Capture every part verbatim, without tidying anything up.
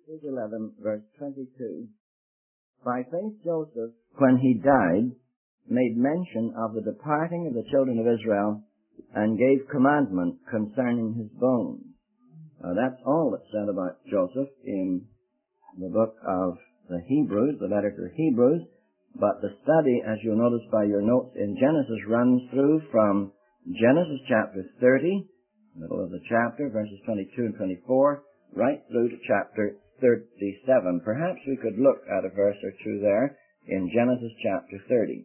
Genesis eleven, verse twenty-two. By faith Joseph, when he died, made mention of the departing of the children of Israel and gave commandment concerning his bones. Now that's all that's said about Joseph in the book of the Hebrews, the letter to the Hebrews, but the study, as you'll notice by your notes in Genesis, runs through from Genesis chapter thirty, middle of the chapter, verses twenty-two and twenty-four, right through to chapter thirty-seven. Perhaps we could look at a verse or two there in Genesis chapter thirty.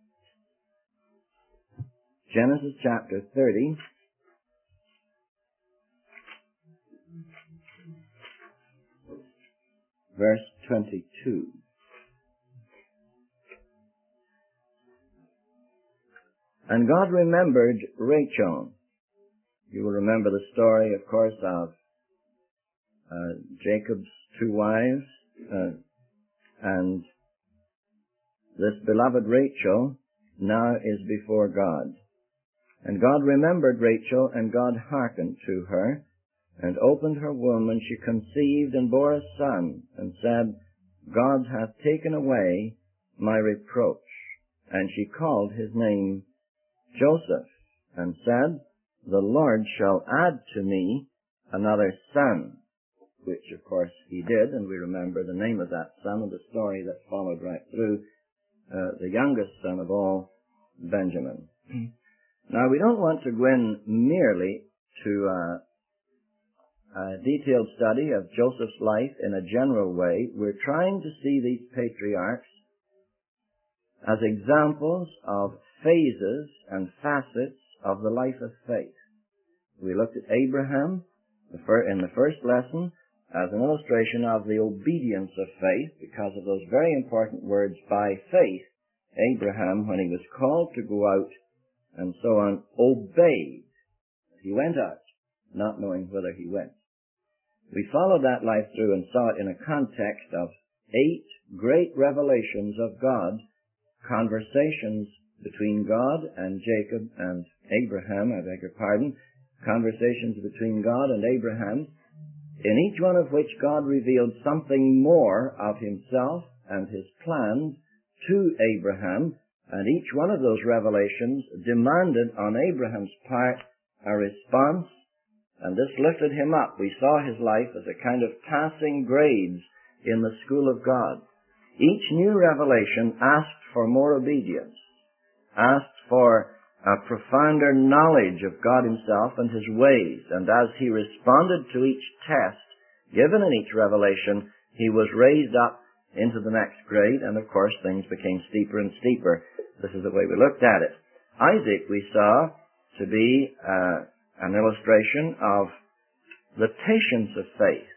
Genesis chapter thirty, verse twenty-two. And God remembered Rachel. You will remember the story, of course, of uh, Jacob's two wives, uh, and this beloved Rachel now is before God. And God remembered Rachel, and God hearkened to her, and opened her womb, and she conceived and bore a son, and said, God hath taken away my reproach. And she called his name Joseph, and said, the Lord shall add to me another son, which of course he did, and we remember the name of that son and the story that followed right through, uh, the youngest son of all, Benjamin. Now we don't want to go in merely to uh, a detailed study of Joseph's life in a general way. We're trying to see these patriarchs as examples of phases and facets of the life of faith. We looked at Abraham in the first lesson as an illustration of the obedience of faith, because of those very important words, by faith, Abraham, when he was called to go out and so on, obeyed. He went out, not knowing whither he went. We followed that life through and saw it in a context of eight great revelations of God, conversations between God and Jacob and Abraham, I beg your pardon, conversations between God and Abraham, in each one of which God revealed something more of himself and his plans to Abraham, and each one of those revelations demanded on Abraham's part a response, and this lifted him up. We saw his life as a kind of passing grades in the school of God. Each new revelation asked for more obedience, asked for a profounder knowledge of God himself and his ways, and as he responded to each test given in each revelation, he was raised up into the next grade, and of course things became steeper and steeper. This is the way we looked at it. Isaac we saw to be uh, an illustration of the patience of faith.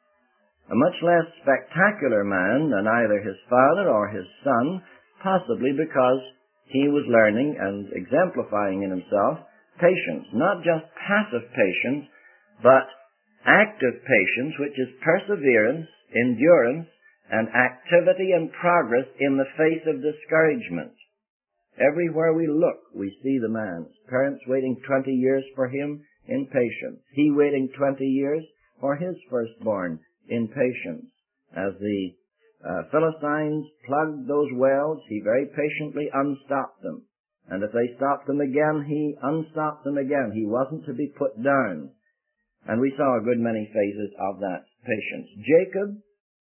A much less spectacular man than either his father or his son, possibly because he was learning and exemplifying in himself patience, not just passive patience, but active patience, which is perseverance, endurance, and activity and progress in the face of discouragement. Everywhere we look, we see the man. His parents waiting twenty years for him in patience. He waiting twenty years for his firstborn in patience. As the uh, Philistines plugged those wells, he very patiently unstopped them. And if they stopped them again, he unstopped them again. He wasn't to be put down. And we saw a good many phases of that patience. Jacob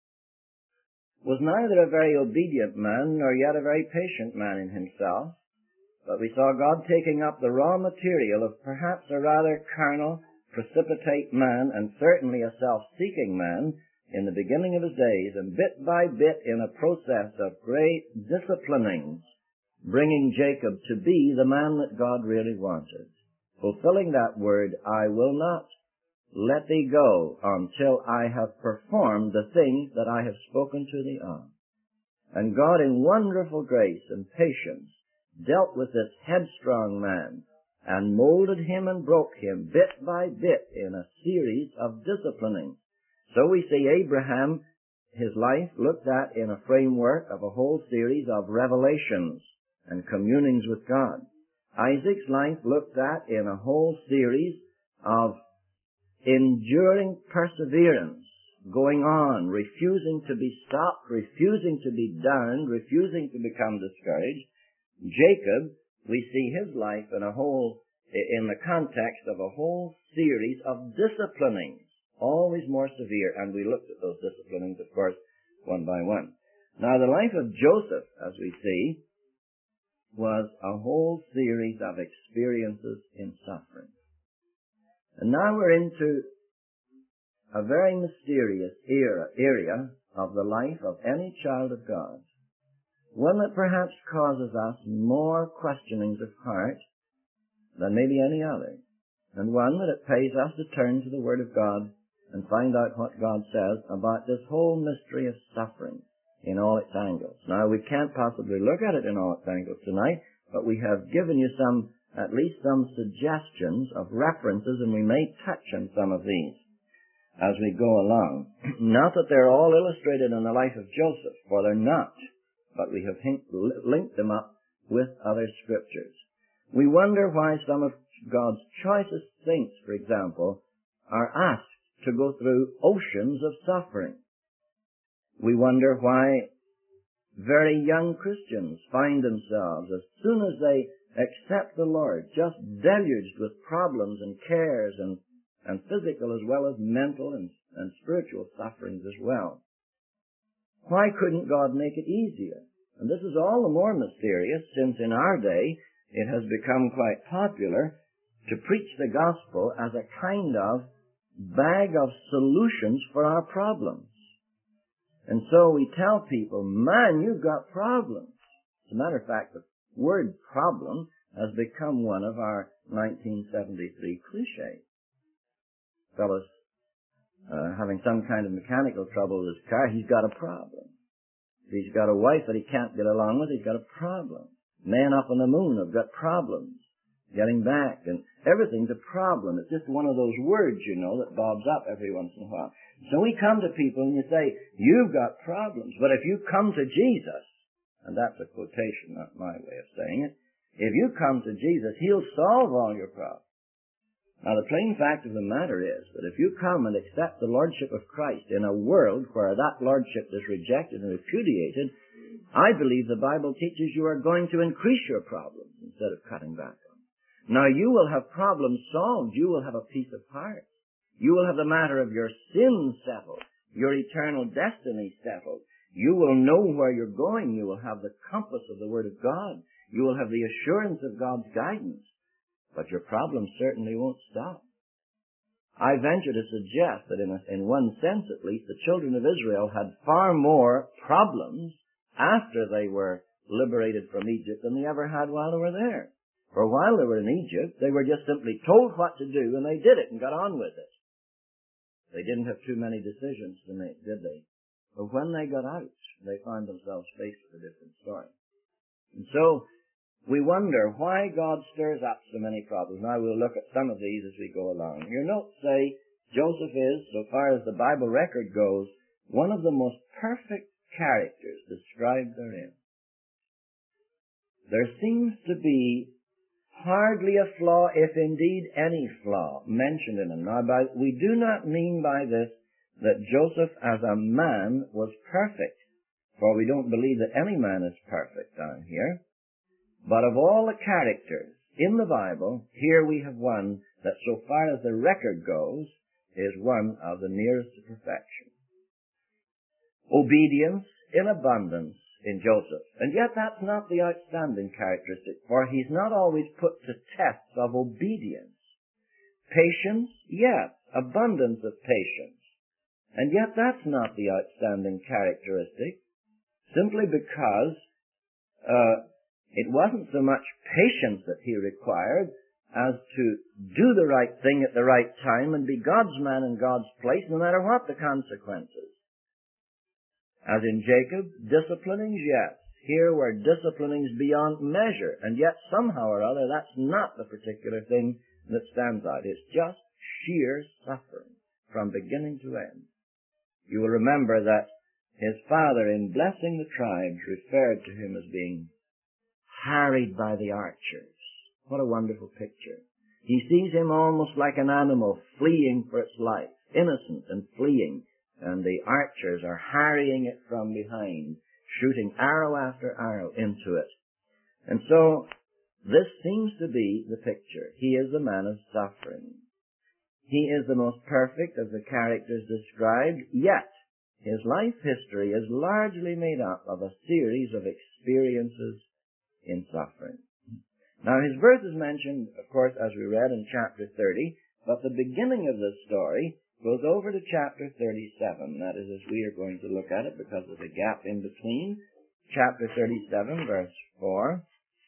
was neither a very obedient man nor yet a very patient man in himself, but we saw God taking up the raw material of perhaps a rather carnal, precipitate man, and certainly a self-seeking man in the beginning of his days, and bit by bit in a process of great disciplinings, bringing Jacob to be the man that God really wanted, fulfilling that word, I will not let thee go until I have performed the things that I have spoken to thee of. And God in wonderful grace and patience dealt with this headstrong man and molded him and broke him bit by bit in a series of disciplinings. So we see Abraham, his life looked at in a framework of a whole series of revelations and communings with God. Isaac's life looked at in a whole series of enduring perseverance going on, refusing to be stopped, refusing to be downed, refusing to become discouraged. Jacob, we see his life in a whole, in the context of a whole series of disciplinings, always more severe, and we looked at those disciplinings, of course, one by one. Now, the life of Joseph, as we see, was a whole series of experiences in suffering. And now we're into a very mysterious era, area of the life of any child of God, one that perhaps causes us more questionings of heart than maybe any other, and one that it pays us to turn to the Word of God and find out what God says about this whole mystery of suffering in all its angles. Now, we can't possibly look at it in all its angles tonight, but we have given you some, at least some suggestions of references, and we may touch on some of these as we go along. Not that they're all illustrated in the life of Joseph, for they're not, but we have hink- linked them up with other scriptures. We wonder why some of God's choicest saints, for example, are asked to go through oceans of suffering. We wonder why very young Christians find themselves, as soon as they accept the Lord, just deluged with problems and cares and, and physical as well as mental and, and spiritual sufferings as well. Why couldn't God make it easier? And this is all the more mysterious since in our day it has become quite popular to preach the gospel as a kind of bag of solutions for our problems. And so we tell people, man, you've got problems. As a matter of fact, the word problem has become one of our nineteen seventy-three cliches. Fellows uh, having some kind of mechanical trouble with his car, he's got a problem. If he's got a wife that he can't get along with, he's got a problem. Men up on the moon have got problems getting back, and everything's a problem. It's just one of those words, you know, that bobs up every once in a while. So we come to people and you say, you've got problems, but if you come to Jesus, and that's a quotation, not my way of saying it, if you come to Jesus, He'll solve all your problems. Now, the plain fact of the matter is that if you come and accept the Lordship of Christ in a world where that Lordship is rejected and repudiated, I believe the Bible teaches you are going to increase your problems instead of cutting back on them. Now, you will have problems solved. You will have a peace of heart. You will have the matter of your sins settled, your eternal destiny settled. You will know where you're going. You will have the compass of the Word of God. You will have the assurance of God's guidance. But your problems certainly won't stop. I venture to suggest that in, a, in one sense at least, the children of Israel had far more problems after they were liberated from Egypt than they ever had while they were there. For while they were in Egypt, they were just simply told what to do, and they did it and got on with it. They didn't have too many decisions to make, did they? But when they got out, they found themselves faced with a different story. And so, we wonder why God stirs up so many problems. Now we'll look at some of these as we go along. Your notes say, Joseph is, so far as the Bible record goes, one of the most perfect characters described therein. There seems to be hardly a flaw, if indeed any flaw, mentioned in him. Now, by, we do not mean by this that Joseph as a man was perfect, for we don't believe that any man is perfect down here. But of all the characters in the Bible, here we have one that so far as the record goes, is one of the nearest to perfection. Obedience in abundance in Joseph. And yet that's not the outstanding characteristic, for he's not always put to tests of obedience. Patience, yes, abundance of patience. And yet that's not the outstanding characteristic, simply because uh, it wasn't so much patience that he required as to do the right thing at the right time and be God's man in God's place, no matter what the consequences. As in Jacob, disciplinings, yes. Here were disciplinings beyond measure, and yet somehow or other that's not the particular thing that stands out. It's just sheer suffering from beginning to end. You will remember that his father, in blessing the tribes, referred to him as being harried by the archers. What a wonderful picture. He sees him almost like an animal fleeing for its life, innocent and fleeing, and the archers are harrying it from behind, shooting arrow after arrow into it. And so, this seems to be the picture. He is a man of suffering. He is the most perfect of the characters described, yet his life history is largely made up of a series of experiences in suffering. Now, his birth is mentioned, of course, as we read in chapter thirty, but the beginning of the story goes over to chapter thirty-seven. That is, as we are going to look at it, because there's a gap in between. Chapter thirty-seven, verse four.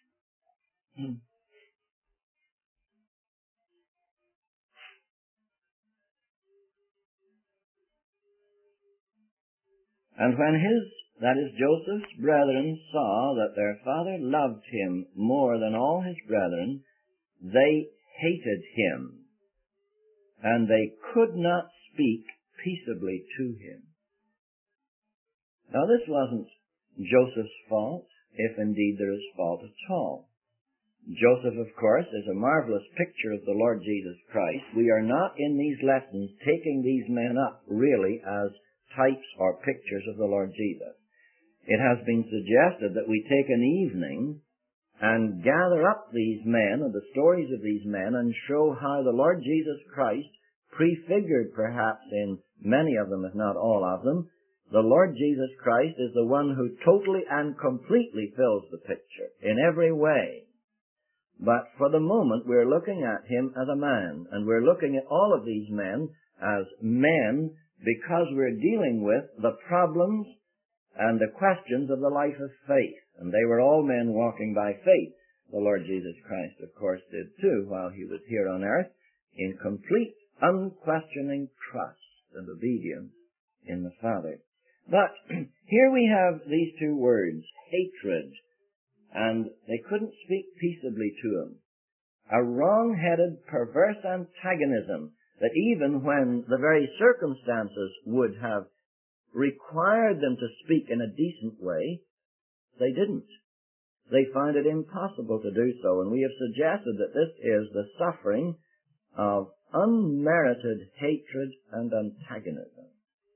And when his, that is Joseph's brethren, saw that their father loved him more than all his brethren, they hated him, and they could not speak peaceably to him. Now this wasn't Joseph's fault, if indeed there is fault at all. Joseph, of course, is a marvelous picture of the Lord Jesus Christ. We are not in these lessons taking these men up really as types or pictures of the Lord Jesus. It has been suggested that we take an evening and gather up these men and the stories of these men and show how the Lord Jesus Christ, prefigured perhaps in many of them, if not all of them, the Lord Jesus Christ is the one who totally and completely fills the picture in every way. But for the moment, we're looking at him as a man, and we're looking at all of these men as men because we're dealing with the problems and the questions of the life of faith. And they were all men walking by faith. The Lord Jesus Christ, of course, did too while he was here on earth, in complete, unquestioning trust and obedience in the Father. But here we have these two words, hatred, and they couldn't speak peaceably to him. A wrong-headed, perverse antagonism that even when the very circumstances would have required them to speak in a decent way, they didn't. They found it impossible to do so, and we have suggested that this is the suffering of unmerited hatred and antagonism.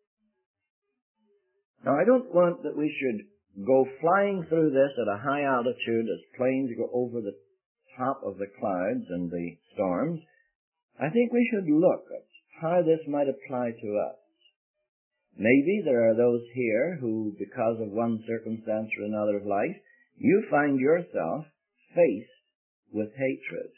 Now, I don't want that we should go flying through this at a high altitude as planes go over the top of the clouds and the storms. I think we should look at how this might apply to us. Maybe there are those here who, because of one circumstance or another of life, you find yourself faced with hatred.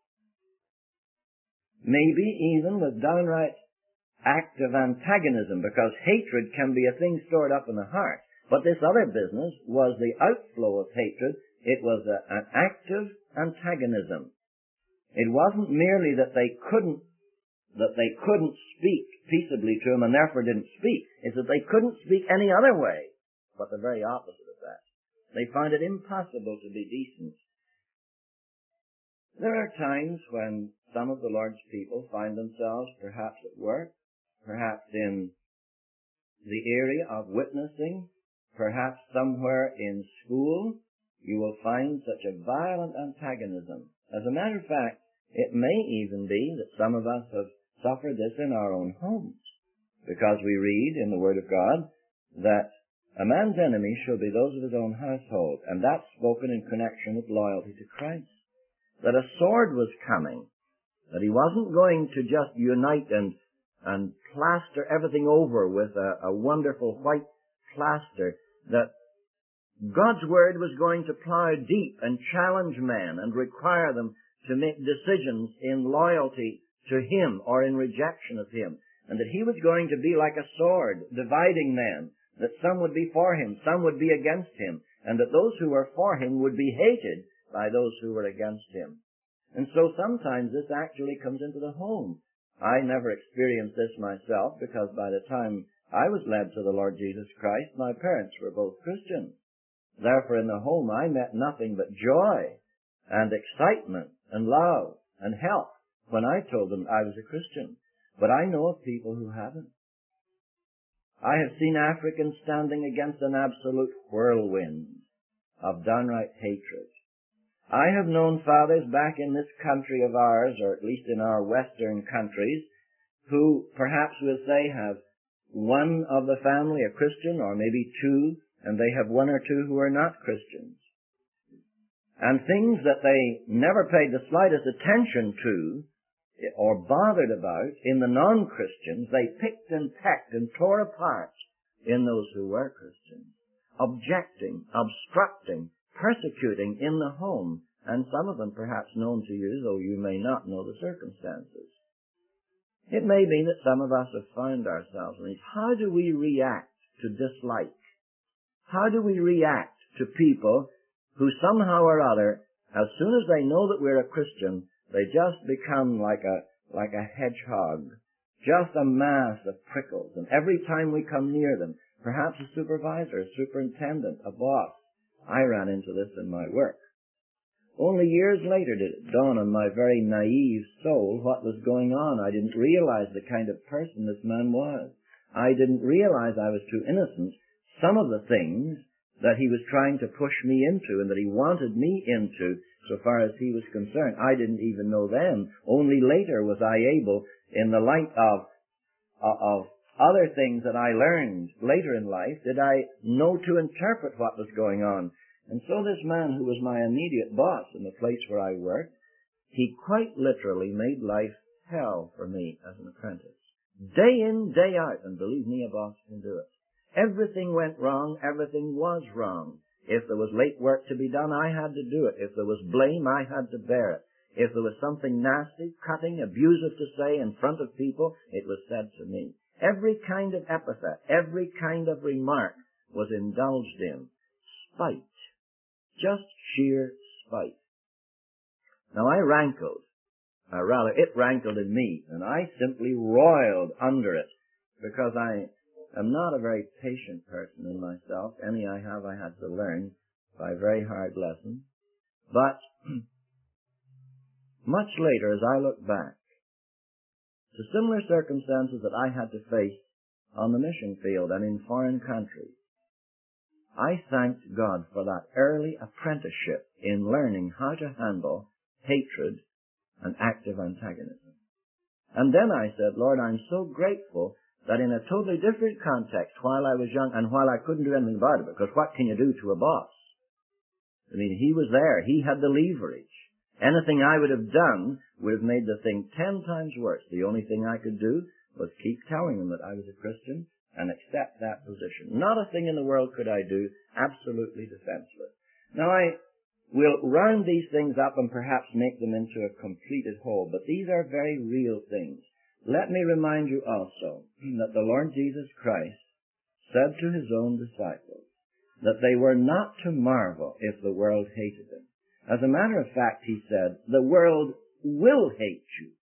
Maybe even with downright active antagonism, because hatred can be a thing stored up in the heart. But this other business was the outflow of hatred. It was a, an active antagonism. It wasn't merely that they couldn't that they couldn't speak peaceably to him and therefore didn't speak. It's that they couldn't speak any other way, but the very opposite of that. They found it impossible to be decent. There are times when some of the Lord's people find themselves perhaps at work, perhaps in the area of witnessing, perhaps somewhere in school. You will find such a violent antagonism. As a matter of fact, it may even be that some of us have suffered this in our own homes, because we read in the Word of God that a man's enemies shall be those of his own household, and that's spoken in connection with loyalty to Christ. That a sword was coming, that he wasn't going to just unite and and plaster everything over with a, a wonderful white plaster, that God's Word was going to plow deep and challenge men and require them to make decisions in loyalty to Him or in rejection of Him, and that He was going to be like a sword, dividing men, that some would be for Him, some would be against Him, and that those who were for Him would be hated by those who were against Him. And so sometimes this actually comes into the home. I never experienced this myself, because by the time I was led to the Lord Jesus Christ, my parents were both Christians. Therefore, in the home I met nothing but joy and excitement and love and help when I told them I was a Christian. But I know of people who haven't. I have seen Africans standing against an absolute whirlwind of downright hatred. I have known fathers back in this country of ours, or at least in our western countries, who perhaps we'll say have one of the family a Christian, or maybe two, and they have one or two who are not Christians. And things that they never paid the slightest attention to or bothered about in the non-Christians, they picked and pecked and tore apart in those who were Christians, objecting, obstructing, persecuting in the home, and some of them perhaps known to you, though you may not know the circumstances. It may be that some of us have found ourselves in these. How do we react to dislike? How do we react to people who somehow or other, as soon as they know that we're a Christian, they just become like a like a hedgehog, just a mass of prickles, and every time we come near them, perhaps a supervisor, a superintendent, a boss. I ran into this in my work. Only years later did it dawn on my very naive soul what was going on. I didn't realize the kind of person this man was. I didn't realize I was too innocent. Some of the things that he was trying to push me into and that he wanted me into, so far as he was concerned, I didn't even know then. Only later was I able, in the light of, of other things that I learned later in life, did I know to interpret what was going on. And so this man who was my immediate boss in the place where I worked, he quite literally made life hell for me as an apprentice. Day in, day out, and believe me, a boss can do it. Everything went wrong, everything was wrong. If there was late work to be done, I had to do it. If there was blame, I had to bear it. If there was something nasty, cutting, abusive to say in front of people, it was said to me. Every kind of epithet, every kind of remark was indulged in. Spite. Just sheer spite. Now I rankled, or rather it rankled in me, and I simply roiled under it, because I am not a very patient person in myself. Any I have I had to learn by very hard lessons. But much later, as I look back to similar circumstances that I had to face on the mission field and in foreign countries, I thanked God for that early apprenticeship in learning how to handle hatred and active antagonism. And then I said, Lord, I'm so grateful that in a totally different context, while I was young and while I couldn't do anything about it, because what can you do to a boss? I mean, he was there. He had the leverage. Anything I would have done would have made the thing ten times worse. The only thing I could do was keep telling them that I was a Christian and accept that position. Not a thing in the world could I do, absolutely defenseless. Now I will round these things up and perhaps make them into a completed whole, but these are very real things. Let me remind you also that the Lord Jesus Christ said to his own disciples that they were not to marvel if the world hated them. As a matter of fact, he said, the world will hate you.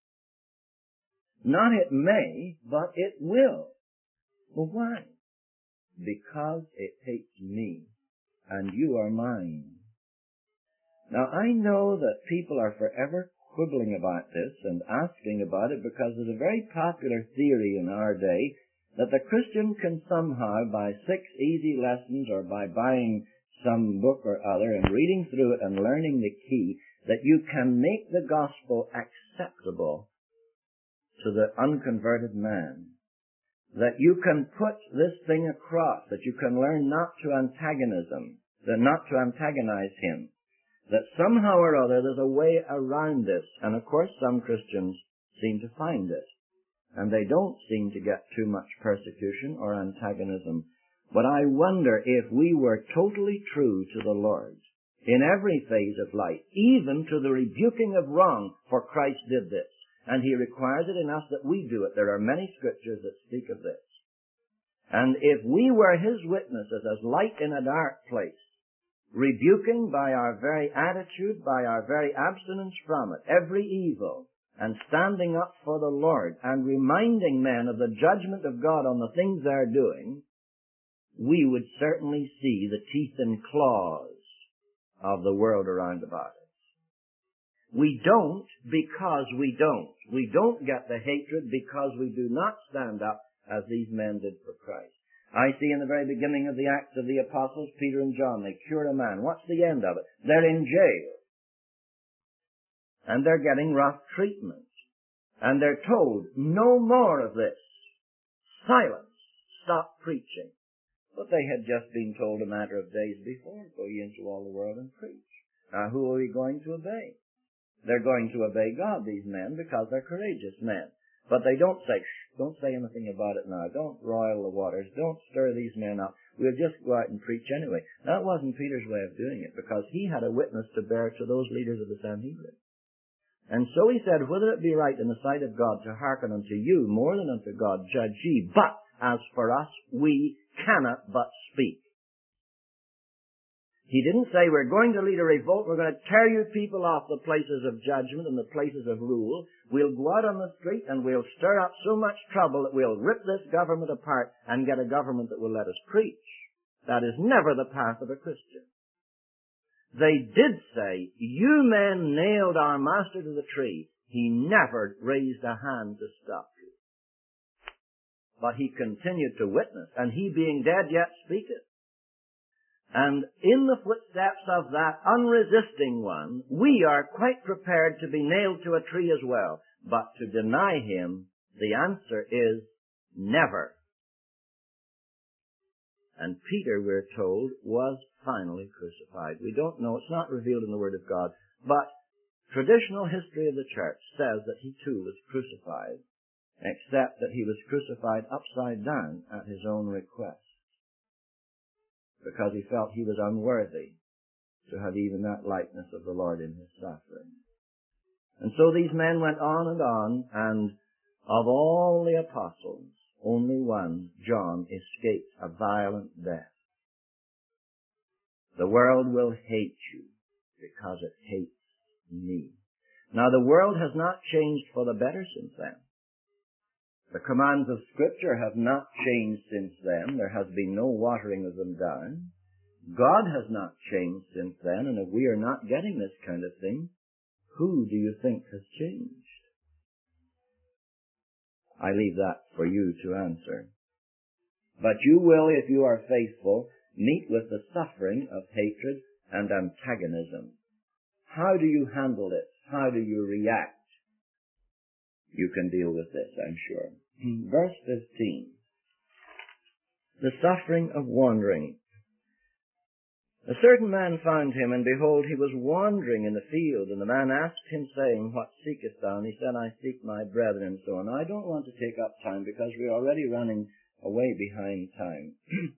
Not it may, but it will. Well, why? Because it hates me, and you are mine. Now, I know that people are forever quibbling about this and asking about it, because there's a very popular theory in our day that the Christian can somehow, by six easy lessons or by buying some book or other and reading through it and learning the key, that you can make the gospel acceptable to the unconverted man. That you can put this thing across, that you can learn not to antagonism, that not to antagonize him, that somehow or other there's a way around this. And of course some Christians seem to find it, and they don't seem to get too much persecution or antagonism. But I wonder if we were totally true to the Lord in every phase of life, even to the rebuking of wrong, for Christ did this. And he requires it in us that we do it. There are many scriptures that speak of this. And if we were his witnesses as light in a dark place, rebuking by our very attitude, by our very abstinence from it, every evil, and standing up for the Lord, and reminding men of the judgment of God on the things they're doing, we would certainly see the teeth and claws of the world around about us. We don't because we don't. We don't get the hatred because we do not stand up as these men did for Christ. I see in the very beginning of the Acts of the Apostles, Peter and John, they cure a man. What's the end of it? They're in jail. And they're getting rough treatment. And they're told, no more of this. Silence. stop preaching. But they had just been told a matter of days before, go ye into all the world and preach. Now who are we going to obey? They're going to obey God, these men, because they're courageous men. But they don't say, shh, don't say anything about it now. Don't roil the waters. Don't stir these men up. We'll just go out and preach anyway. That wasn't Peter's way of doing it, because he had a witness to bear to those leaders of the Sanhedrin. And so he said, whether it be right in the sight of God to hearken unto you more than unto God, judge ye. But as for us, we cannot but speak. He didn't say, we're going to lead a revolt, we're going to tear you people off the places of judgment and the places of rule. We'll go out on the street and we'll stir up so much trouble that we'll rip this government apart and get a government that will let us preach. That is never the path of a Christian. They did say, you men nailed our master to the tree. He never raised a hand to stop you. But he continued to witness, and he being dead yet speaketh. And in the footsteps of that unresisting one, we are quite prepared to be nailed to a tree as well. But to deny him, the answer is never. And Peter, we're told, was finally crucified. We don't know, it's not revealed in the Word of God, but traditional history of the church says that he too was crucified, except that he was crucified upside down at his own request, because he felt he was unworthy to have even that likeness of the Lord in his suffering. And so these men went on and on, and of all the apostles, only one, John, escaped a violent death. The world will hate you because it hates me. Now the world has not changed for the better since then. The commands of Scripture have not changed since then. There has been no watering of them down. God has not changed since then, and if we are not getting this kind of thing, who do you think has changed? I leave that for you to answer. But you will, if you are faithful, meet with the suffering of hatred and antagonism. How do you handle it? How do you react? You can deal with this, I'm sure. Verse fifteen. The suffering of wandering. A certain man found him, and behold, he was wandering in the field. And the man asked him, saying, what seekest thou? And he said, I seek my brethren, and so on. Now, I don't want to take up time, because we're already running away behind time.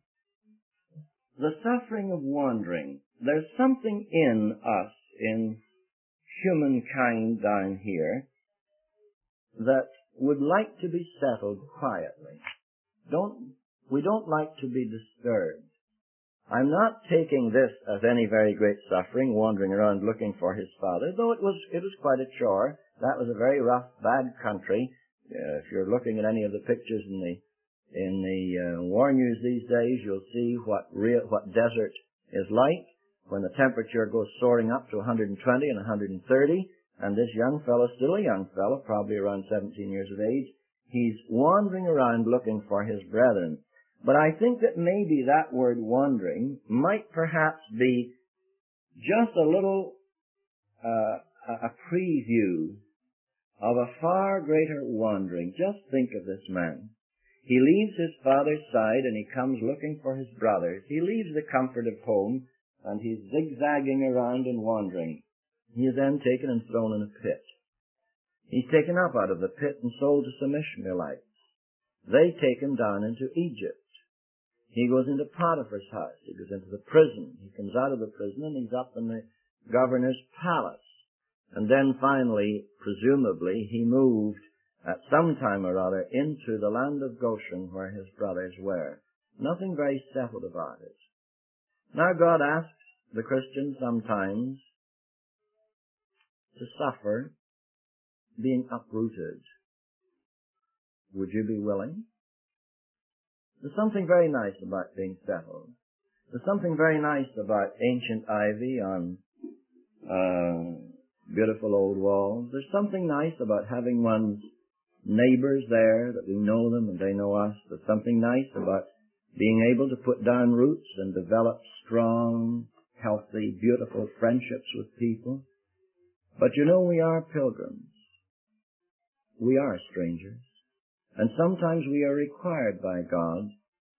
The suffering of wandering. There's something in us, in humankind down here, that would like to be settled quietly. Don't, we don't like to be disturbed. I'm not taking this as any very great suffering, wandering around looking for his father, though it was, it was quite a chore. That was a very rough, bad country. Uh, if you're looking at any of the pictures in the, in the uh, war news these days, you'll see what real, what desert is like when the temperature goes soaring up to one hundred twenty and one hundred thirty. And this young fellow, still a young fellow, probably around seventeen years of age, he's wandering around looking for his brethren. But I think that maybe that word wandering might perhaps be just a little, uh, a preview of a far greater wandering. Just think of this man. He leaves his father's side and he comes looking for his brothers. He leaves the comfort of home and he's zigzagging around and wandering. He is then taken and thrown in a pit. He's taken up out of the pit and sold to some Ishmaelites. They take him down into Egypt. He goes into Potiphar's house. He goes into the prison. He comes out of the prison and he's up in the governor's palace. And then finally, presumably, he moved at some time or other into the land of Goshen where his brothers were. Nothing very settled about it. Now God asks the Christian sometimes to suffer being uprooted. Would you be willing? There's something very nice about being settled. There's something very nice about ancient ivy on uh, beautiful old walls. There's something nice about having one's neighbors there, that we know them and they know us. There's something nice about being able to put down roots and develop strong, healthy, beautiful friendships with people. But you know, we are pilgrims. We are strangers. And sometimes we are required by God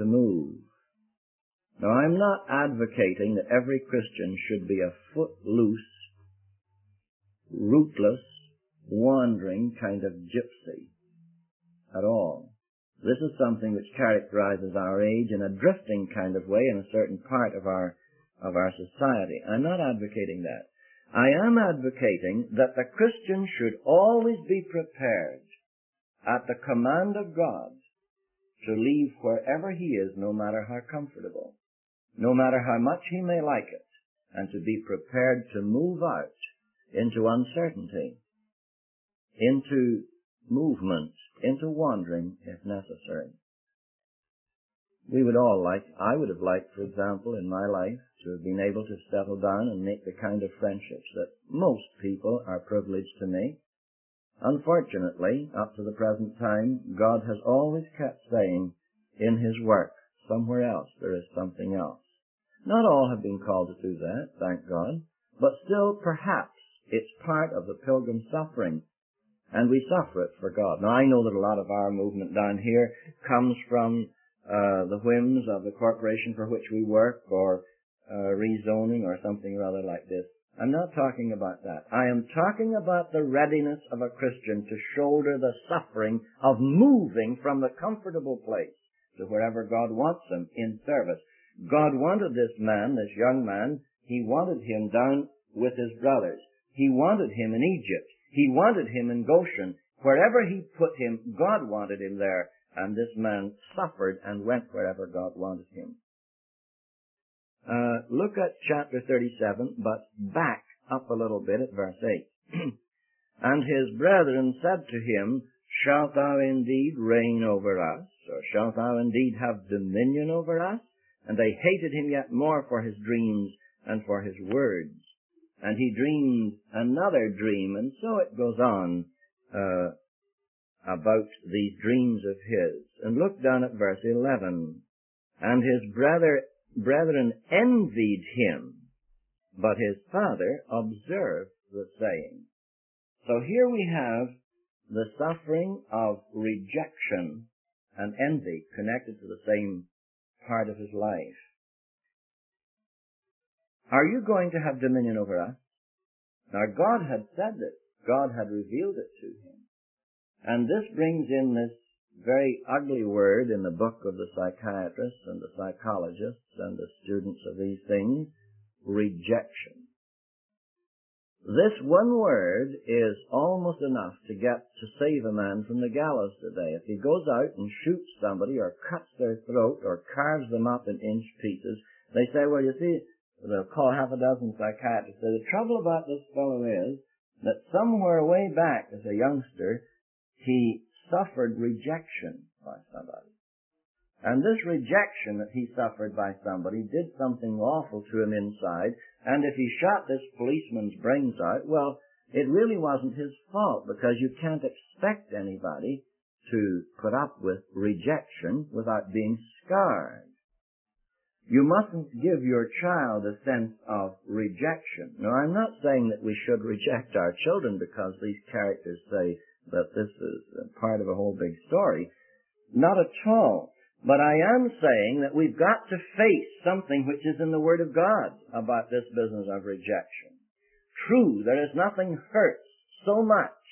to move. Now, I'm not advocating that every Christian should be a footloose, rootless, wandering kind of gypsy at all. This is something which characterizes our age in a drifting kind of way in a certain part of our of our society. I'm not advocating that. I am advocating that the Christian should always be prepared at the command of God to leave wherever he is, no matter how comfortable, no matter how much he may like it, and to be prepared to move out into uncertainty, into movement, into wandering if necessary. We would all like, I would have liked, for example, in my life, to have been able to settle down and make the kind of friendships that most people are privileged to make. Unfortunately, up to the present time, God has always kept saying in His work, somewhere else there is something else. Not all have been called to do that, thank God, but still perhaps it's part of the pilgrim suffering, and we suffer it for God. Now, I know that a lot of our movement down here comes from uh, the whims of the corporation for which we work, or uh, rezoning, or something rather like this. I'm not talking about that. I am talking about the readiness of a Christian to shoulder the suffering of moving from the comfortable place to wherever God wants him in service. God wanted this man, this young man, He wanted him down with his brothers. He wanted him in Egypt. He wanted him in Goshen. Wherever He put him, God wanted him there. And this man suffered and went wherever God wanted him. Uh, look at chapter thirty-seven, but back up a little bit at verse eight. And his brethren said to him, Shalt thou indeed reign over us, or shalt thou indeed have dominion over us? And they hated him yet more for his dreams and for his words. And he dreamed another dream, and so it goes on uh, about these dreams of his. And look down at verse eleven. And his brother brethren envied him, but his father observed the saying. So here we have the suffering of rejection and envy connected to the same part of his life. Are you going to have dominion over us? Now, God had said this. God had revealed it to him. And this brings in this very ugly word in the book of the psychiatrists and the psychologists and the students of these things, rejection. This one word is almost enough to get to save a man from the gallows today. If he goes out and shoots somebody or cuts their throat or carves them up in inch pieces, they say, well, you see, they'll call half a dozen psychiatrists. So the trouble about this fellow is that somewhere way back as a youngster, he suffered rejection by somebody. And this rejection that he suffered by somebody did something awful to him inside, and if he shot this policeman's brains out, well, it really wasn't his fault, because you can't expect anybody to put up with rejection without being scarred. You mustn't give your child a sense of rejection. Now, I'm not saying that we should reject our children because these characters say that this is part of a whole big story. Not at all. But I am saying that we've got to face something which is in the Word of God about this business of rejection. True, there is nothing hurts so much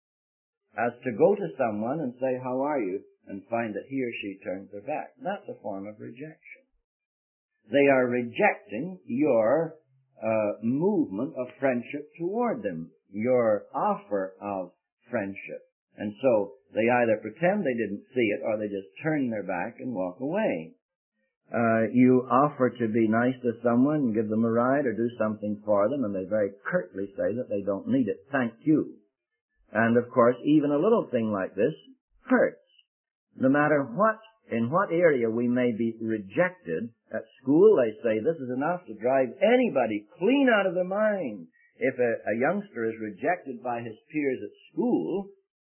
as to go to someone and say, how are you? And find that he or she turns their back. That's a form of rejection. They are rejecting your uh, movement of friendship toward them, your offer of friendship. And so they either pretend they didn't see it or they just turn their back and walk away. Uh, you offer to be nice to someone and give them a ride or do something for them, and they very curtly say that they don't need it. Thank you. And of course, even a little thing like this hurts. No matter what, in what area we may be rejected, at school they say this is enough to drive anybody clean out of their mind. If a, a youngster is rejected by his peers at school,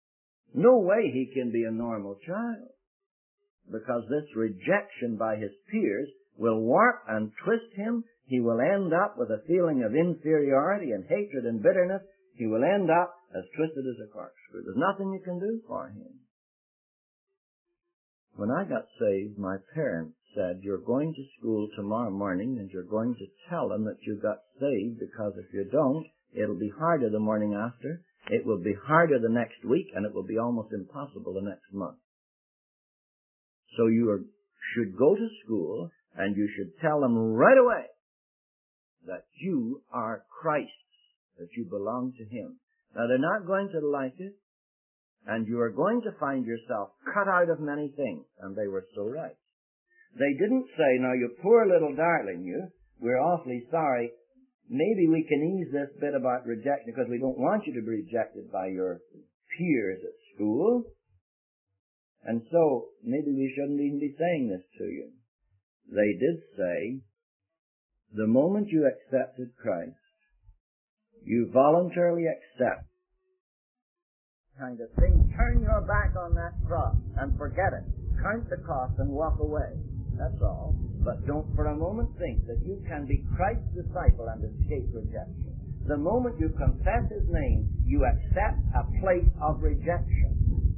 no way he can be a normal child, because this rejection by his peers will warp and twist him. He will end up with a feeling of inferiority and hatred and bitterness. He will end up as twisted as a corkscrew. There's nothing you can do for him. When I got saved, my parents said, you're going to school tomorrow morning and you're going to tell them that you got saved, because if you don't, it'll be harder the morning after, it will be harder the next week, and it will be almost impossible the next month. So you are, should go to school and you should tell them right away that you are Christ's, that you belong to Him. Now, they're not going to like it, and you are going to find yourself cut out of many things. And they were so right. They didn't say, now, you poor little darling, you, we're awfully sorry. Maybe we can ease this bit about rejection because we don't want you to be rejected by your peers at school. And so, maybe we shouldn't even be saying this to you. They did say, the moment you accepted Christ, you voluntarily accept kind of thing, turn your back on that cross and forget it. Count the cost and walk away. That's all. But don't for a moment think that you can be Christ's disciple and escape rejection. The moment you confess His name, you accept a place of rejection.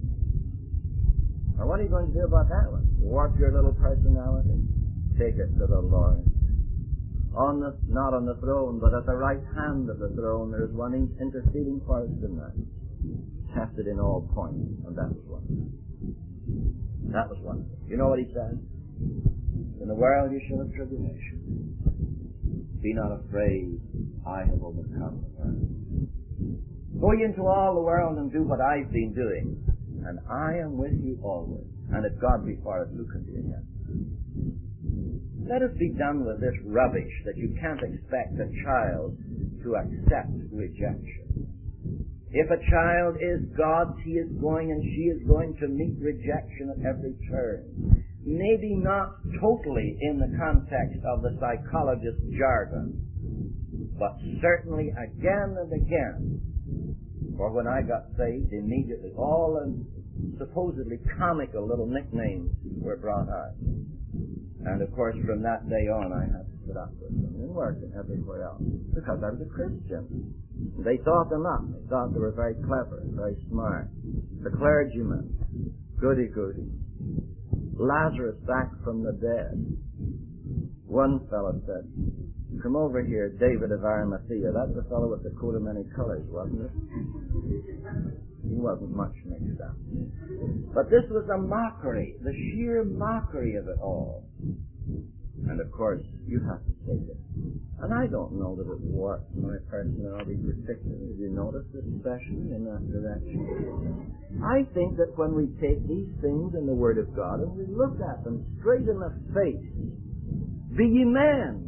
Now, what are you going to do about that one? Warp your little personality? Take it to the Lord. On the, not on the throne, but at the right hand of the throne, there is one interceding for us tonight. Tested in all points, and that was one. That was one. You know what He said? In the world you shall have tribulation. Be not afraid, I have overcome the world. Go ye into all the world and do what I've been doing, and I am with you always. And if God be for us, who can be against us? Let us be done with this rubbish that you can't expect a child to accept rejection. If a child is God's, he is going and she is going to meet rejection at every turn. Maybe not totally in the context of the psychologist's jargon, but certainly again and again. For when I got saved, immediately all the supposedly comical little nicknames were brought out. And of course from that day on I had to put up with them in work and everywhere else, because I was a Christian. They thought them up. They thought they were very clever, very smart. The clergyman, goody-goody. Lazarus back from the dead. One fellow said, come over here, David of Arimathea. That's the fellow with the coat of many colors, wasn't it? He wasn't much mixed up. But this was a mockery, the sheer mockery of it all. And of course, you have to take it. And I don't know that it warps my personality particularly. Have you noticed it, especially in that direction? I think that when we take these things in the Word of God and we look at them straight in the face, be ye men.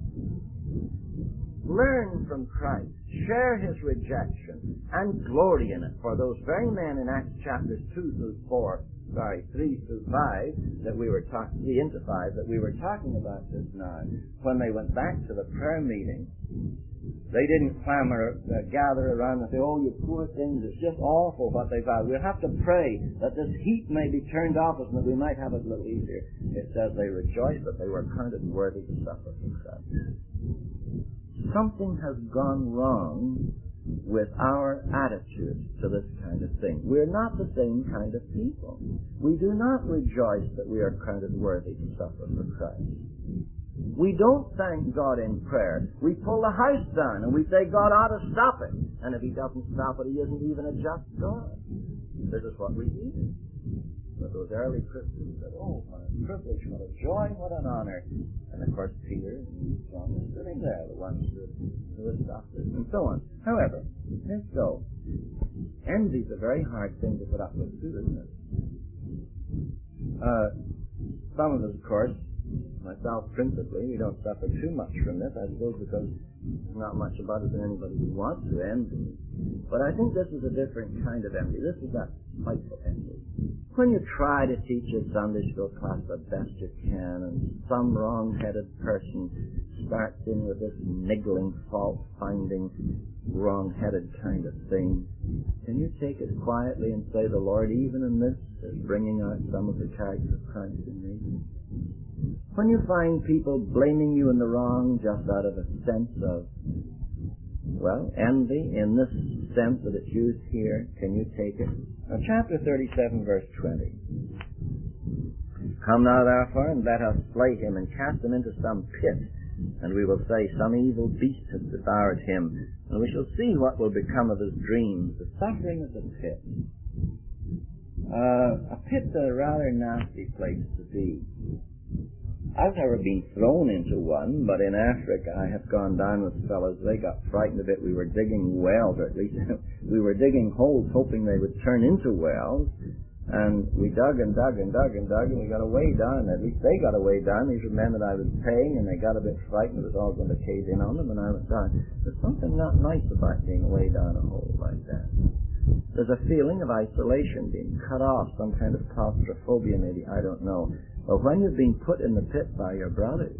Learn from Christ. Share His rejection and glory in it. For those very men in Acts chapters two through four, sorry, three through five, that we were talking, three into five, that we were talking about just now, when they went back to the prayer meeting, they didn't clamor, uh, gather around and say, oh, you poor things, it's just awful what they've had. We'll have to pray that this heat may be turned off us and that we might have it a little easier. It says they rejoiced that they were counted worthy to suffer for Christ. Something has gone wrong with our attitude to this kind of thing. We're not the same kind of people. We do not rejoice that we are counted worthy to suffer for Christ. We don't thank God in prayer. We pull the house down and we say God ought to stop it. And if He doesn't stop it, He isn't even a just God. This is what we do. But those early Christians said, oh, what a privilege, what a joy, what an honor. And of course Peter and John were sitting there, the ones who, who had stopped it, and so on. However, let's go. Envy's a very hard thing to put up with too, isn't it? Uh, some of us, of course, myself principally, we don't suffer too much from this, I suppose, because there's not much about it that anybody would want to envy. But I think this is a different kind of envy. This is that spiteful envy. When you try to teach a Sunday school class the best you can, and some wrong-headed person starts in with this niggling, fault-finding, wrong-headed kind of thing, can you take it quietly and say, the Lord, even in this, is bringing out some of the character of Christ in me? When you find people blaming you in the wrong just out of a sense of, well, envy, in this sense that it's used here, can you take it? Now, chapter thirty-seven, verse twenty. Come now therefore, and let us slay him, and cast him into some pit, and we will say, some evil beast has devoured him, and we shall see what will become of his dreams. The suffering of the pit. Uh, a pit's a rather nasty place to be. I've never been thrown into one, but in Africa I have gone down with fellows. They got frightened a bit. We were digging wells, or at least we were digging holes hoping they would turn into wells. And we dug and dug and dug and dug, and we got away down. At least they got away down. These were men that I was paying, and they got a bit frightened. It was all going to cave in on them, and I went down. There's something not nice about being away down a hole like that. There's a feeling of isolation, being cut off, some kind of claustrophobia maybe, I don't know. But when you've been put in the pit by your brothers,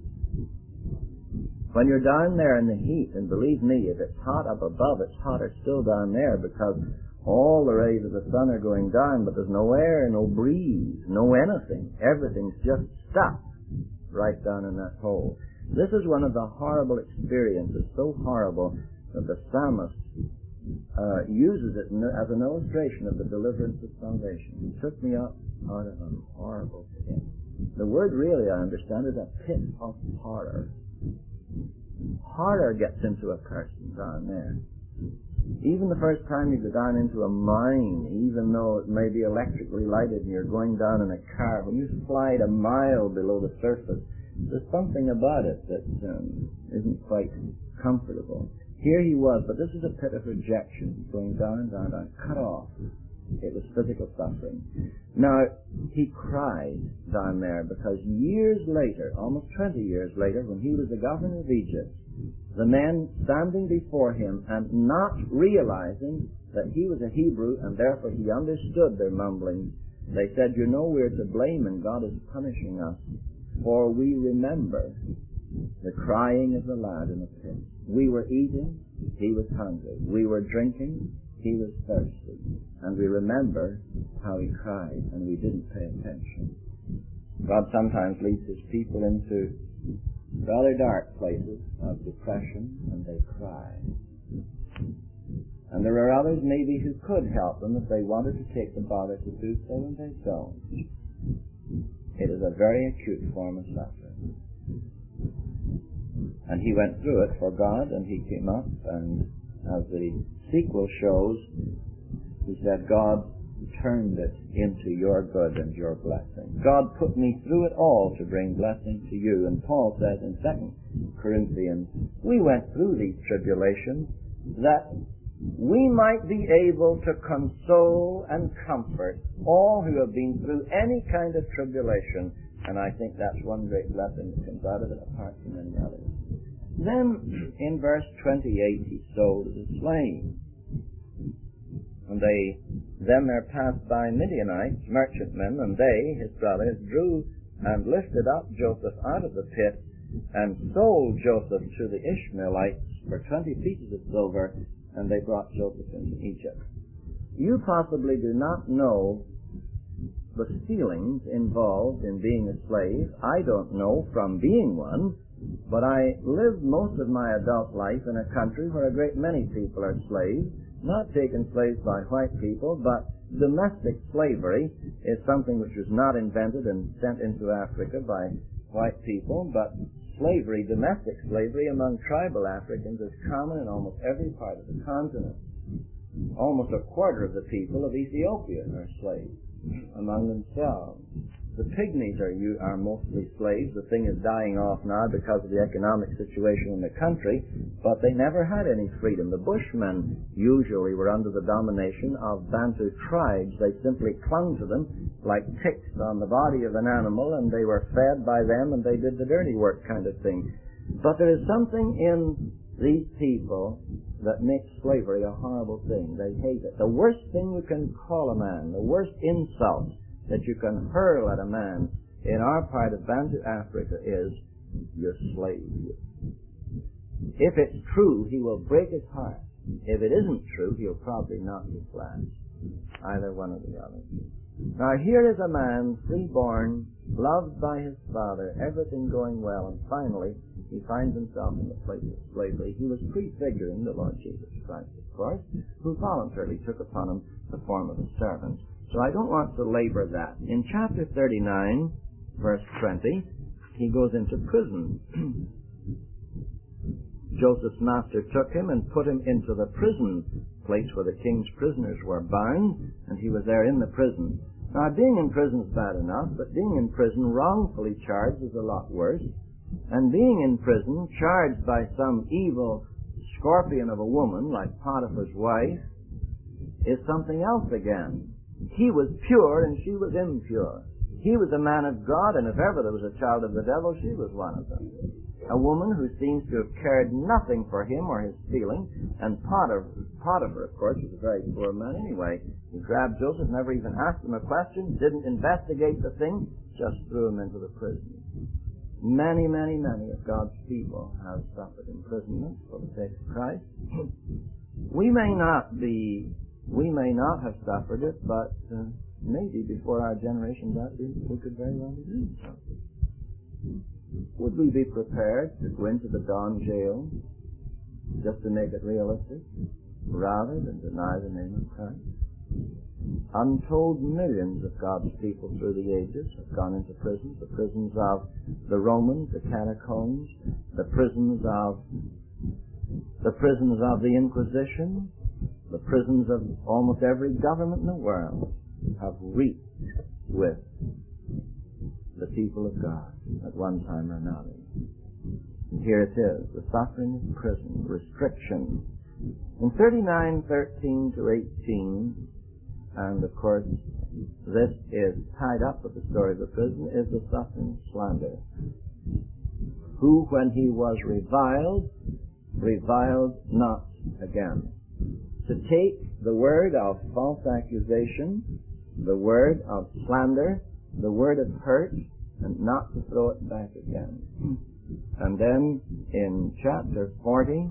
when you're down there in the heat, and believe me, if it's hot up above, it's hotter still down there, because all the rays of the sun are going down, but there's no air, no breeze, no anything. Everything's just stuck right down in that hole. This is one of the horrible experiences, so horrible that the psalmist uh, uses it as an illustration of the deliverance of salvation. He took me up out of a horrible pit. The word really, I understand, is a pit of horror. Horror gets into a person down there. Even the first time you go down into a mine, even though it may be electrically lighted and you're going down in a car, when you slide a mile below the surface, there's something about it that um, isn't quite comfortable. Here he was, but this is a pit of rejection, going down, down, down, cut off. It was physical suffering. Now, he cried down there because years later, almost twenty years later, when he was the governor of Egypt, the men standing before him and not realizing that he was a Hebrew and therefore he understood their mumbling, they said, you know, we're to blame and God is punishing us, for we remember the crying of the lad in the pit. We were eating, he was hungry. We were drinking, he was thirsty. And we remember how he cried and we didn't pay attention. God sometimes leads his people into rather dark places of depression, and they cry. And there are others maybe who could help them if they wanted to take the bother to do so, and they don't. It is a very acute form of suffering. And he went through it for God, and he came up, and as the sequel shows, he said, God turned it into your good and your blessing. God put me through it all to bring blessing to you. And Paul says in Second Corinthians, we went through these tribulations that we might be able to console and comfort all who have been through any kind of tribulation. And I think that's one great blessing that comes out of it, apart from any others. Then, in verse twenty-eight, he sold as a slave. And they, then there passed by Midianites, merchantmen, and they, his brothers, drew and lifted up Joseph out of the pit, and sold Joseph to the Ishmaelites for twenty pieces of silver, and they brought Joseph into Egypt. You possibly do not know the feelings involved in being a slave. I don't know from being one, but I lived most of my adult life in a country where a great many people are slaves. Not taken slaves by white people, but domestic slavery is something which was not invented and sent into Africa by white people, but slavery, domestic slavery among tribal Africans is common in almost every part of the continent. Almost a quarter of the people of Ethiopia are slaves among themselves. The pygmies are, you, are mostly slaves. The thing is dying off now because of the economic situation in the country, but they never had any freedom. The Bushmen usually were under the domination of Bantu tribes. They simply clung to them like ticks on the body of an animal, and they were fed by them, and they did the dirty work kind of thing. But there is something in these people that makes slavery a horrible thing. They hate it. The worst thing you can call a man, the worst insult that you can hurl at a man in our part of Bantu Africa is, you're slave. If it's true, he will break his heart. If it isn't true, he'll probably knock you flat. Either one or the other. Now here is a man, freeborn, loved by his father, everything going well, and finally he finds himself in the place of slavery. He was prefiguring the Lord Jesus Christ, of course, who voluntarily took upon him the form of a servant. So I don't want to labor that. In chapter thirty-nine, verse twenty, he goes into prison. Joseph's master took him and put him into the prison place where the king's prisoners were bound, and he was there in the prison. Now, being in prison is bad enough, but being in prison wrongfully charged is a lot worse. And being in prison, charged by some evil scorpion of a woman, like Potiphar's wife, is something else again. He was pure and she was impure. He was a man of God, and if ever there was a child of the devil, she was one of them. A woman who seems to have cared nothing for him or his feeling, and Potiphar, Potiphar, of course, was a very poor man anyway. He grabbed Joseph, never even asked him a question, didn't investigate the thing, just threw him into the prison. Many, many, many of God's people have suffered imprisonment for the sake of Christ. We may not be, we may not have suffered it, but uh, maybe before our generation that we, we could very well be doing something. Would we be prepared to go into the Don jail just to make it realistic, rather than deny the name of Christ? Untold millions of God's people through the ages have gone into prisons, the prisons of the Romans, the catacombs, the prisons of the prisons of the Inquisition, the prisons of almost every government in the world have reeked with the people of God at one time or another. Here it is, the suffering of prison, restriction. In thirty-nine, thirteen to eighteen, and of course this is tied up with the story of the prison, is the suffering slander. Who, when he was reviled, reviled not again. To take the word of false accusation, the word of slander, the word of hurt, and not to throw it back again. And then in chapter forty,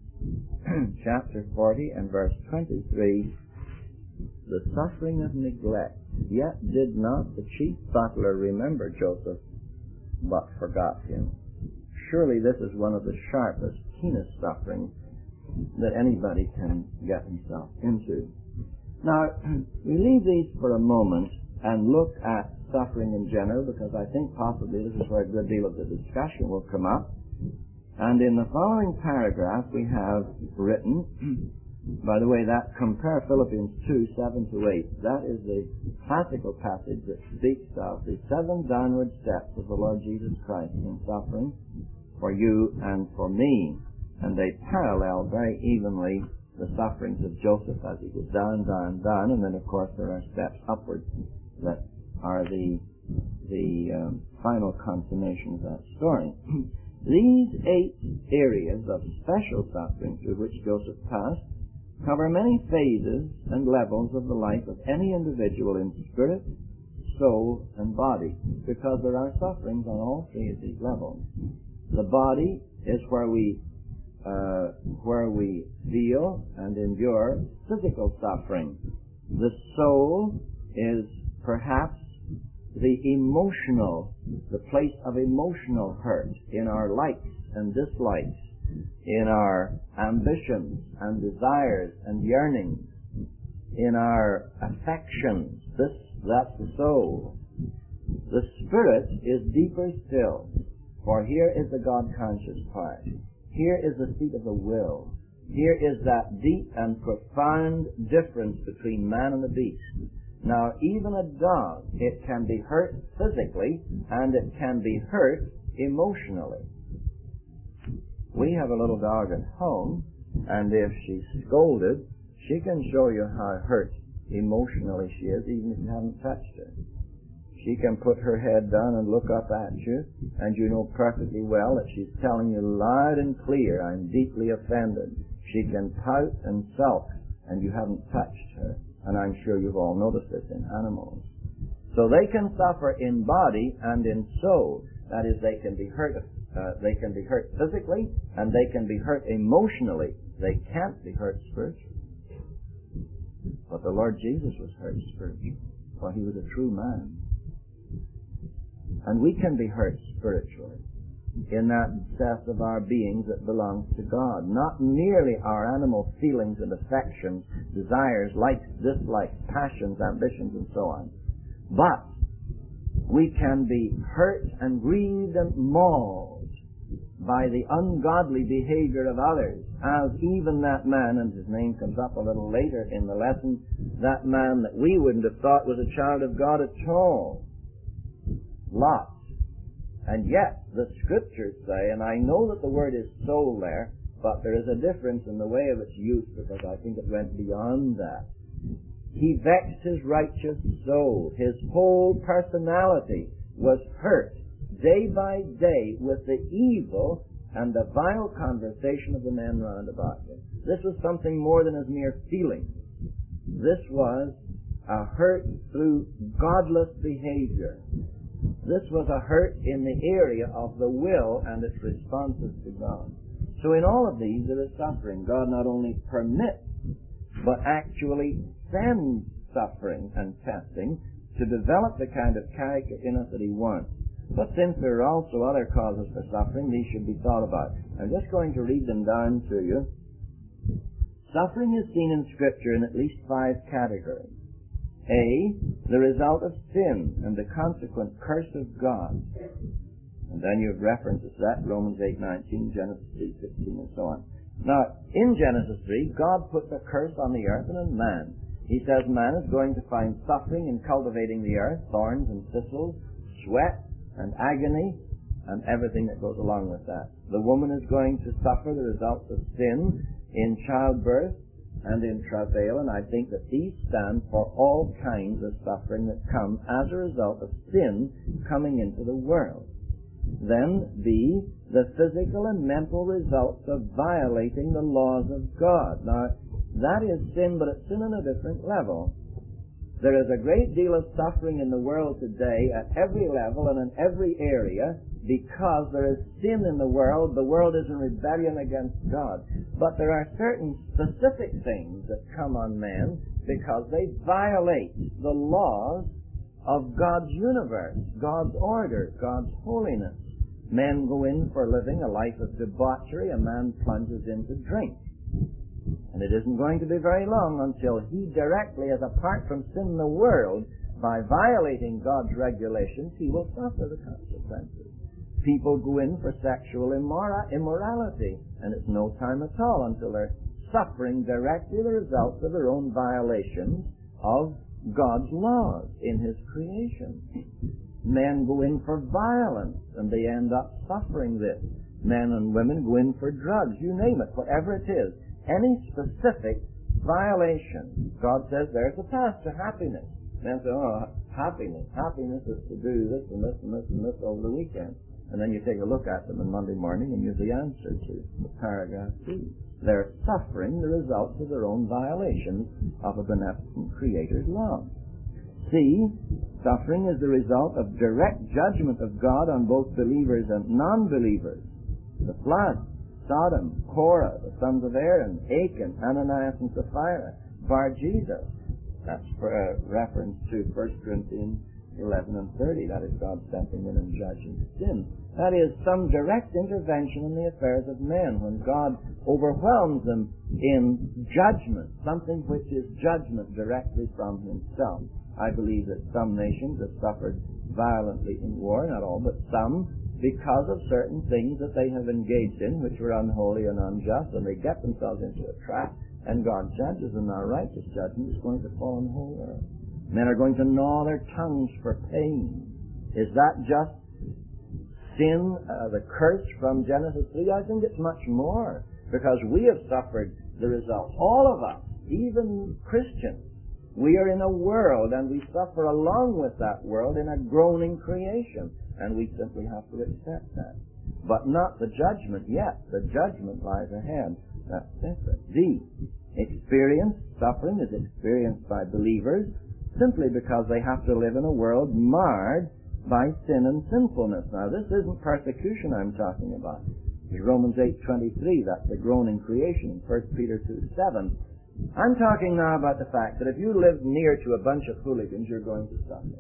chapter forty and verse twenty-three, the suffering of neglect. Yet did not the chief butler remember Joseph, but forgot him. Surely this is one of the sharpest, keenest sufferings that anybody can get himself into. Now, we leave these for a moment and look at suffering in general, because I think possibly this is where a good deal of the discussion will come up. And in the following paragraph we have written, by the way, that compare Philippians two, seven to eight, that is the classical passage that speaks of the seven downward steps of the Lord Jesus Christ in suffering for you and for me. And they parallel very evenly the sufferings of Joseph as he goes down, down, down, and then of course there are steps upwards that are the the um, final consummation of that story. These eight areas of special suffering through which Joseph passed cover many phases and levels of the life of any individual in spirit, soul, and body, because there are sufferings on all three of these levels. The body is where we uh, where we feel and endure physical suffering. The soul is perhaps the emotional, the place of emotional hurt in our likes and dislikes, in our ambitions and desires and yearnings, in our affections. This, that's the soul. The spirit is deeper still, for here is the God-conscious part. Here is the seat of the will. Here is that deep and profound difference between man and the beast. Now, even a dog, it can be hurt physically, and it can be hurt emotionally. We have a little dog at home, and if she's scolded, she can show you how hurt emotionally she is, even if you haven't touched her. She can put her head down and look up at you, and you know perfectly well that she's telling you loud and clear, I'm deeply offended. She can pout and sulk, and you haven't touched her. And I'm sure you've all noticed this in animals. So they can suffer in body and in soul. That is, they can be hurt. Uh, they can be hurt physically, and they can be hurt emotionally. They can't be hurt spiritually. But the Lord Jesus was hurt spiritually, for he was a true man. And we can be hurt spiritually. in that depth of our beings that belongs to God. Not merely our animal feelings and affections, desires, likes, dislikes, passions, ambitions, and so on. But we can be hurt and grieved and mauled by the ungodly behavior of others, as even that man, and his name comes up a little later in the lesson, that man that we wouldn't have thought was a child of God at all, Lot. And yet, the Scriptures say, and I know that the word is soul there, but there is a difference in the way of its use, because I think it went beyond that. He vexed his righteous soul. His whole personality was hurt day by day with the evil and the vile conversation of the men round about him. This was something more than his mere feeling. This was a hurt through godless behavior. This was a hurt in the area of the will and its responses to God. So in all of these there is suffering. God not only permits, but actually sends suffering and testing to develop the kind of character in us that He wants. But since there are also other causes for suffering, these should be thought about. I'm just going to read them down to you. Suffering is seen in Scripture in at least five categories. A, the result of sin and the consequent curse of God. And then you have references to that, Romans eight nineteen, Genesis three sixteen, and so on. Now, in Genesis three, God puts a curse on the earth and on man. He says man is going to find suffering in cultivating the earth, thorns and thistles, sweat and agony, and everything that goes along with that. The woman is going to suffer the results of sin in childbirth and in travail, and I think that these stand for all kinds of suffering that come as a result of sin coming into the world. Then, B, the physical and mental results of violating the laws of God. Now, that is sin, but it's sin on a different level. There is a great deal of suffering in the world today at every level and in every area because there is sin in the world. The world is in rebellion against God. But there are certain specific things that come on men because they violate the laws of God's universe, God's order, God's holiness. Men go in for living a life of debauchery. A man plunges into drink. And it isn't going to be very long until he directly, as apart from sin in the world, by violating God's regulations, he will suffer the consequences. People go in for sexual immora- immorality, and it's no time at all until they're suffering directly the results of their own violations of God's laws in His creation. Men go in for violence, and they end up suffering this. Men and women go in for drugs, you name it, whatever it is. Any specific violation, God says there's a path to happiness. Men say, oh, happiness. Happiness is to do this and this and this and this over the weekend. And then you take a look at them on Monday morning and you have the answer to paragraph two. They're suffering the results of their own violations of a beneficent Creator's law. C, suffering is the result of direct judgment of God on both believers and non-believers. The flood, Sodom, Korah, the sons of Aaron, Achan, Ananias and Sapphira, Bar-Jesus. That's for a reference to First Corinthians eleven and thirty. That is God stepping in and judging sin. That is some direct intervention in the affairs of men when God overwhelms them in judgment, something which is judgment directly from Himself. I believe that some nations have suffered violently in war, not all, but some, because of certain things that they have engaged in which were unholy and unjust, and they get themselves into a trap, and God judges, and our righteous judgment is going to fall on the whole world. Men are going to gnaw their tongues for pain. Is that just sin, uh, the curse from Genesis three? I think it's much more, because we have suffered the results. All of us, even Christians, we are in a world, and we suffer along with that world in a groaning creation. And we simply have to accept that. But not the judgment yet. The judgment lies ahead. That's different. D, experience, suffering is experienced by believers simply because they have to live in a world marred by sin and sinfulness. Now, this isn't persecution I'm talking about. It's Romans eight twenty-three, that's the groaning creation. First Peter two seven. I'm talking now about the fact that if you live near to a bunch of hooligans, you're going to suffer.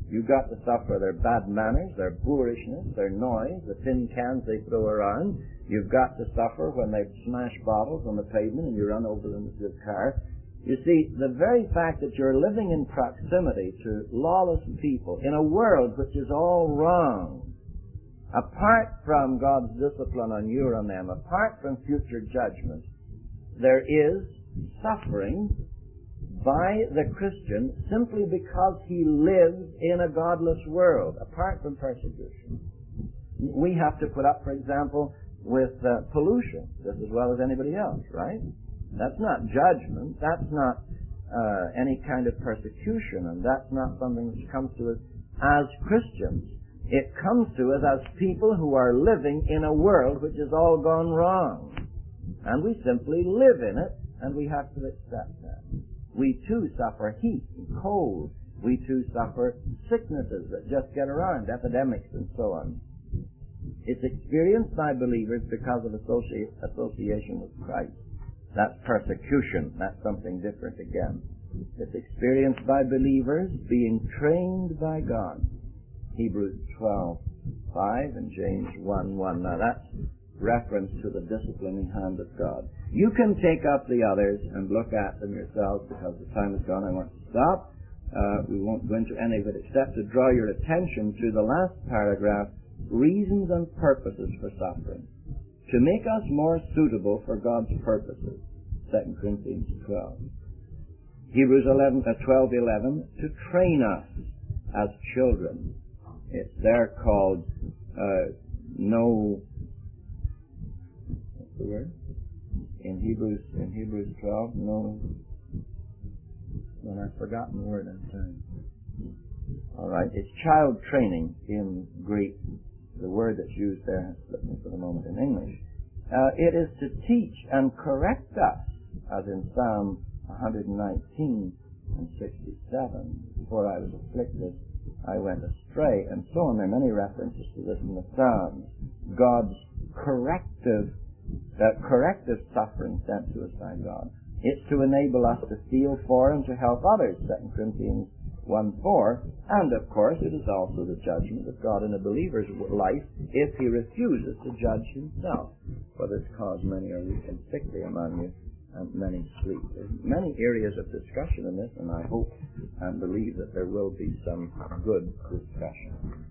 You've got to suffer their bad manners, their boorishness, their noise, the tin cans they throw around. You've got to suffer when they smash bottles on the pavement and you run over them with your car. You see, the very fact that you're living in proximity to lawless people in a world which is all wrong, apart from God's discipline on you or on them, apart from future judgment, there is suffering by the Christian simply because he lives in a godless world, apart from persecution. We have to put up, for example, with uh, pollution just as well as anybody else, right? That's not judgment. That's not uh, any kind of persecution, and that's not something which comes to us as Christians. It comes to us as people who are living in a world which has all gone wrong. And we simply live in it, and we have to accept that. We too suffer heat and cold. We too suffer sicknesses that just get around, epidemics and so on. It's experienced by believers because of associ- association with Christ. That's persecution. That's something different again. It's experienced by believers being trained by God. Hebrews twelve five and James one one. Now that's reference to the disciplining hand of God. You can take up the others and look at them yourselves because the time is gone. I want to stop. Uh, we won't go into any of it except to draw your attention to the last paragraph, reasons and purposes for suffering, to make us more suitable for God's purposes. Second Corinthians twelve. Hebrews eleven, uh, twelve eleven, to train us as children. It's there called uh, no. What's the word? In Hebrews, in Hebrews twelve, no. Well, I've forgotten the word I'm saying. All right, it's child training in Greek. The word that's used there has slipped me for the moment in English. Uh, it is to teach and correct us, as in Psalm one nineteen and sixty-seven. Before I was afflicted, I went astray, and so on. There are many references to this in the Psalms. God's corrective, uh, corrective suffering sent to us by God. It's to enable us to feel for and to help others, Second Corinthians one four, and of course it is also the judgment of God in a believer's life if he refuses to judge himself. For this cause many are weak and sickly among you, and many sleep. There's many areas of discussion in this, and I hope and believe that there will be some good discussion.